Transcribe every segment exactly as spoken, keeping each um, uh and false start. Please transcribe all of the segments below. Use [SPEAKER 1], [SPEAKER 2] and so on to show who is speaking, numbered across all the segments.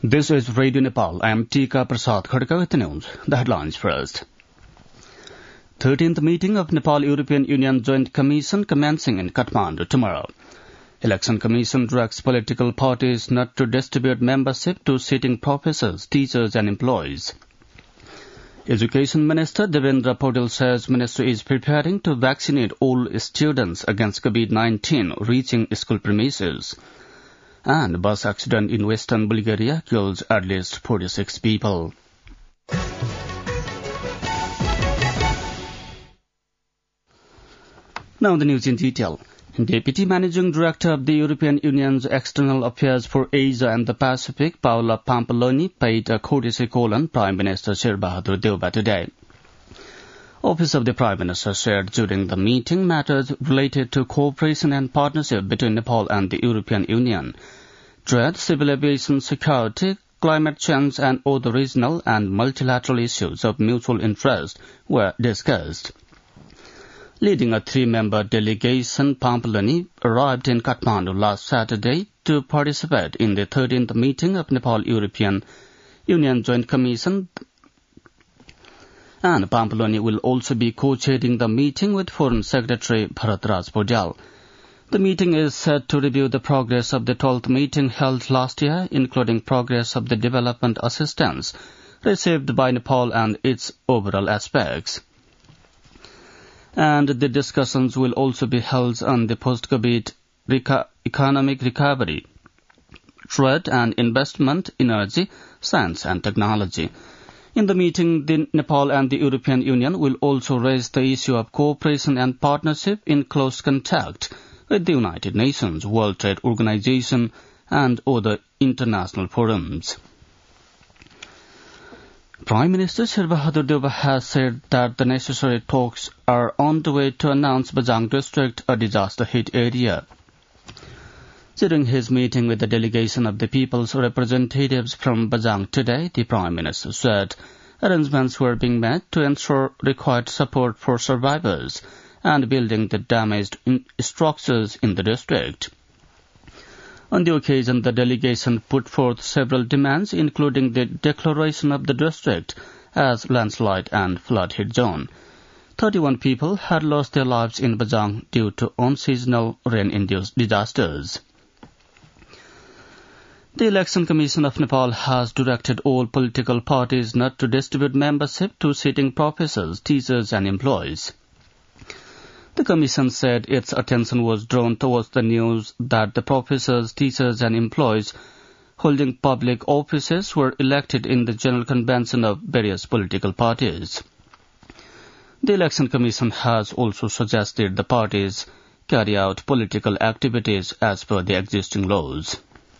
[SPEAKER 1] This is Radio Nepal. I am Tika Prasad Khadka with the news. The headlines first. thirteenth meeting of Nepal-European Union Joint Commission commencing in Kathmandu tomorrow. Election Commission directs political parties not to distribute membership to sitting professors, teachers and employees. Education Minister Devendra Patil says Ministry is preparing to vaccinate all students against COVID nineteen reaching school premises. And bus accident in western Bulgaria kills at least forty-six people. Now the news in detail. Deputy Managing Director of the European Union's External Affairs for Asia and the Pacific, Paola Pampaloni, paid a courtesy call on Prime Minister Sher Bahadur Deuba today. Office of the Prime Minister shared during the meeting matters related to cooperation and partnership between Nepal and the European Union. Trade, civil aviation security, climate change and other regional and multilateral issues of mutual interest were discussed. Leading a three-member delegation, Pampaloni arrived in Kathmandu last Saturday to participate in the thirteenth meeting of Nepal-European Union Joint Commission, and Pampaloni will also be co-chairing the meeting with Foreign Secretary Bharat Raj Paudel. The meeting is set to review the progress of the twelfth meeting held last year, including progress of the development assistance received by Nepal and its overall aspects. And the discussions will also be held on the post-COVID reca- economic recovery, trade and investment, energy, science and technology. In the meeting, the Nepal and the European Union will also raise the issue of cooperation and partnership in close contact with the United Nations, World Trade Organization and other international forums. Prime Minister Sher Bahadur Deuba has said that the necessary talks are on the way to announce Bajang district a disaster-hit area. During his meeting with the delegation of the people's representatives from Bajang today, the Prime Minister said arrangements were being made to ensure required support for survivors and building the damaged structures in the district. On the occasion, the delegation put forth several demands, including the declaration of the district as landslide and flood-hit zone. thirty-one people had lost their lives in Bajang due to unseasonal rain-induced disasters. The Election Commission of Nepal has directed all political parties not to distribute membership to sitting professors, teachers and employees. The Commission said its attention was drawn towards the news that the professors, teachers and employees holding public offices were elected in the General Convention of various political parties. The Election Commission has also suggested the parties carry out political activities as per the existing laws.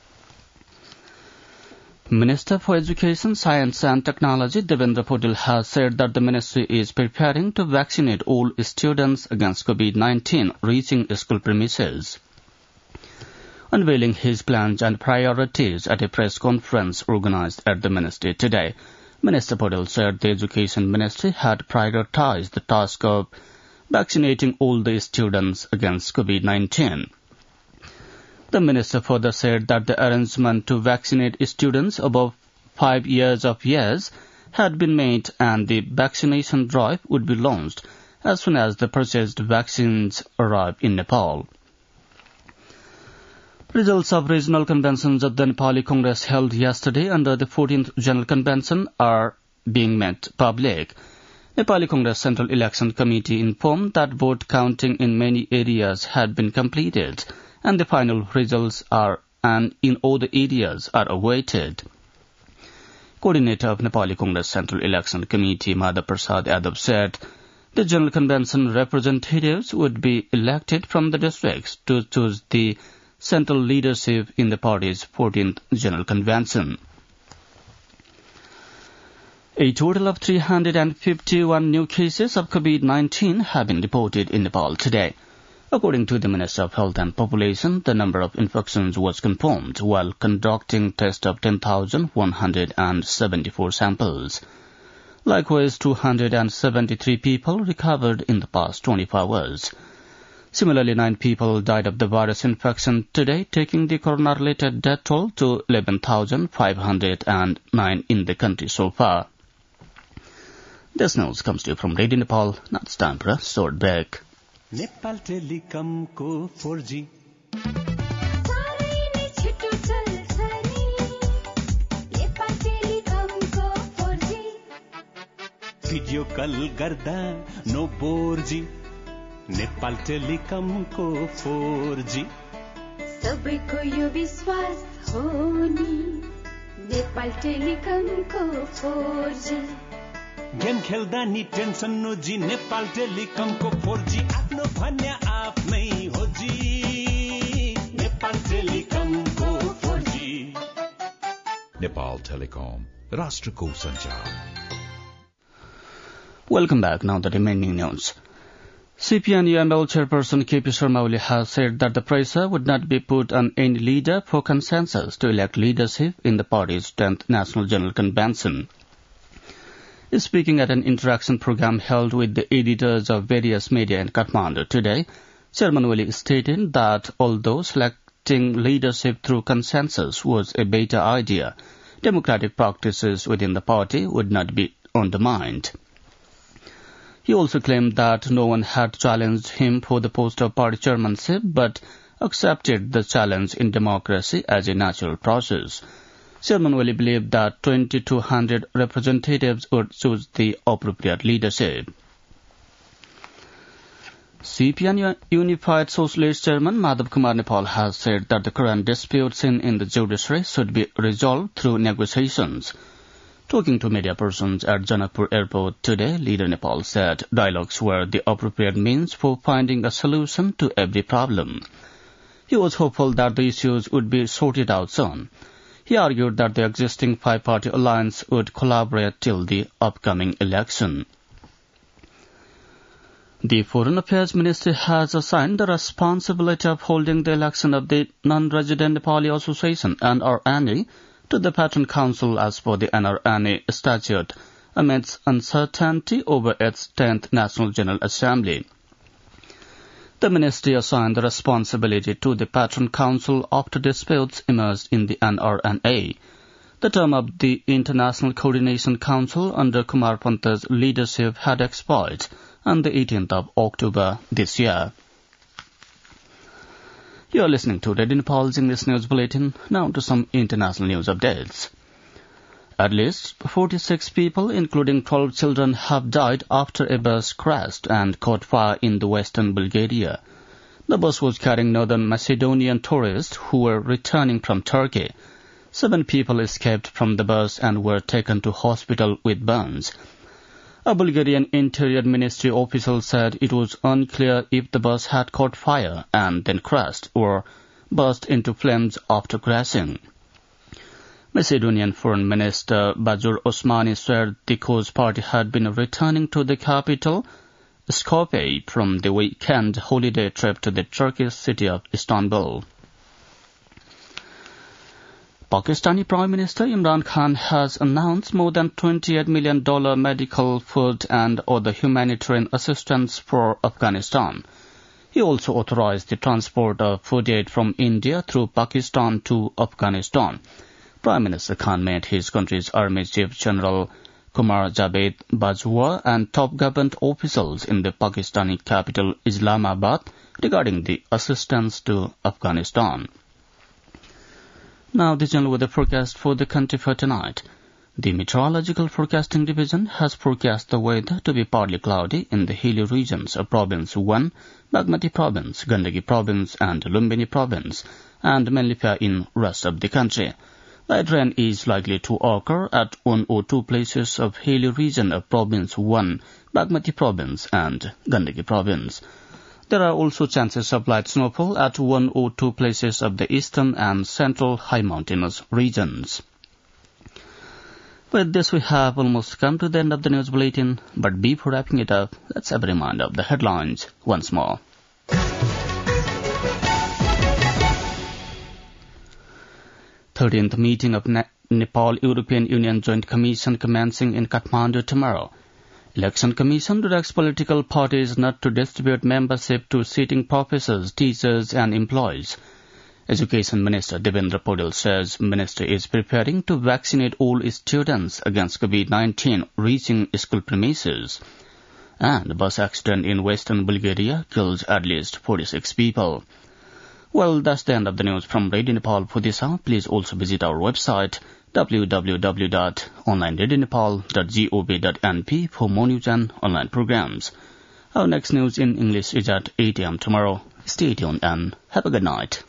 [SPEAKER 1] Minister for Education, Science and Technology Devendra Patil has said that the ministry is preparing to vaccinate all students against COVID nineteen reaching school premises. Unveiling his plans and priorities at a press conference organized at the ministry today, Minister Patil said the Education Ministry had prioritized the task of vaccinating all the students against COVID nineteen. The minister further said that the arrangement to vaccinate students above five years of age had been made and the vaccination drive would be launched as soon as the purchased vaccines arrive in Nepal. Results of regional conventions of the Nepali Congress held yesterday under the fourteenth General Convention are being made public. Nepali Congress Central Election Committee informed that vote counting in many areas had been completed and the final results are and in other areas are awaited. Coordinator of Nepali Congress Central Election Committee, Madhav Prasad Yadav, said the General Convention representatives would be elected from the districts to choose the central leadership in the party's fourteenth General Convention. A total of three hundred fifty-one new cases of COVID nineteen have been reported in Nepal today. According to the Minister of Health and Population, the number of infections was confirmed while conducting tests of ten thousand one hundred seventy-four samples. Likewise, two hundred seventy-three people recovered in the past twenty-four hours. Similarly, nine people died of the virus infection today, taking the corona-related death toll to eleven thousand five hundred nine in the country so far. This news comes to you from Radio Nepal. Now it's time for a short break.
[SPEAKER 2] Nepal Telecom ko four G video कल गर्दा no bore जी Nepal Telecom को four G
[SPEAKER 3] सबैको यो विश्वास हो नि Nepal Telecom को फोर जी
[SPEAKER 2] गेम खेल्दा नि टेन्सन नो जी नेपाल टेलिकम को फोर जी आफ्नो भन्या आफ्नै हो जी नेपाल टेलिकम को फोर जी
[SPEAKER 4] नेपाल टेलिकम राष्ट्रको सञ्चार.
[SPEAKER 1] Welcome back. Now the remaining news. C P N U M L chairperson K P Sharma Oli has said that the pressure would not be put on any leader for consensus to elect leadership in the party's tenth National General Convention. Speaking at an interaction program held with the editors of various media in Kathmandu today, Chairman Oli stated that although selecting leadership through consensus was a better idea, democratic practices within the party would not be undermined. He also claimed that no one had challenged him for the post of party chairmanship, but accepted the challenge in democracy as a natural process. Chairman Oli believed that twenty-two hundred representatives would choose the appropriate leadership. C P N Unified Socialist Chairman Madhav Kumar Nepal has said that the current disputes in, in the judiciary should be resolved through negotiations. Talking to media persons at Janakpur Airport today, Leader Nepal said dialogues were the appropriate means for finding a solution to every problem. He was hopeful that the issues would be sorted out soon. He argued that the existing five-party alliance would collaborate till the upcoming election. The Foreign Affairs Ministry has assigned the responsibility of holding the election of the Non-Resident Nepali Association N R N A to the Patron Council as per the N R N A statute, amidst uncertainty over its tenth National General Assembly. The ministry assigned the responsibility to the Patron Council after disputes emerged in the N R N A. The term of the International Coordination Council under Kumar Panta's leadership had expired on the eighteenth of October this year. You are listening to Radio Nepal's English News Bulletin. Now to some international news updates. At least forty-six people, including twelve children, have died after a bus crashed and caught fire in the western Bulgaria. The bus was carrying northern Macedonian tourists who were returning from Turkey. Seven people escaped from the bus and were taken to hospital with burns. A Bulgarian Interior Ministry official said it was unclear if the bus had caught fire and then crashed or burst into flames after crashing. Macedonian Foreign Minister Bajur Osmani said the Koz party had been returning to the capital, Skopje, from the weekend holiday trip to the Turkish city of Istanbul. Pakistani Prime Minister Imran Khan has announced more than twenty-eight million dollars medical, food and other humanitarian assistance for Afghanistan. He also authorized the transport of food aid from India through Pakistan to Afghanistan. Prime Minister Khan met his country's Army Chief General Kumar Javed Bajwa and top government officials in the Pakistani capital Islamabad regarding the assistance to Afghanistan. Now the general weather forecast for the country for tonight. The Meteorological Forecasting Division has forecast the weather to be partly cloudy in the hilly regions of Province one, Bagmati Province, Gandaki Province and Lumbini Province, and mainly fair in rest of the country. Light rain is likely to occur at one or two places of hilly region of Province one, Bagmati Province and Gandaki Province. There are also chances of light snowfall at one or two places of the eastern and central high mountainous regions. With this, we have almost come to the end of the news bulletin, but before wrapping it up, let's have a reminder of the headlines once more. thirteenth meeting of Ne- Nepal European Union Joint Commission commencing in Kathmandu tomorrow. Election Commission directs political parties not to distribute membership to sitting professors, teachers and employees. Education Minister Devendra Paudel says Ministry is preparing to vaccinate all students against COVID nineteen reaching school premises. And bus accident in western Bulgaria kills at least forty-six people. Well, that's the end of the news from Radio Nepal for this hour. Please also visit our website w w w dot online radio nepal dot gov dot n p for more news and online programs. Our next news in English is at eight a.m. tomorrow. Stay tuned and have a good night.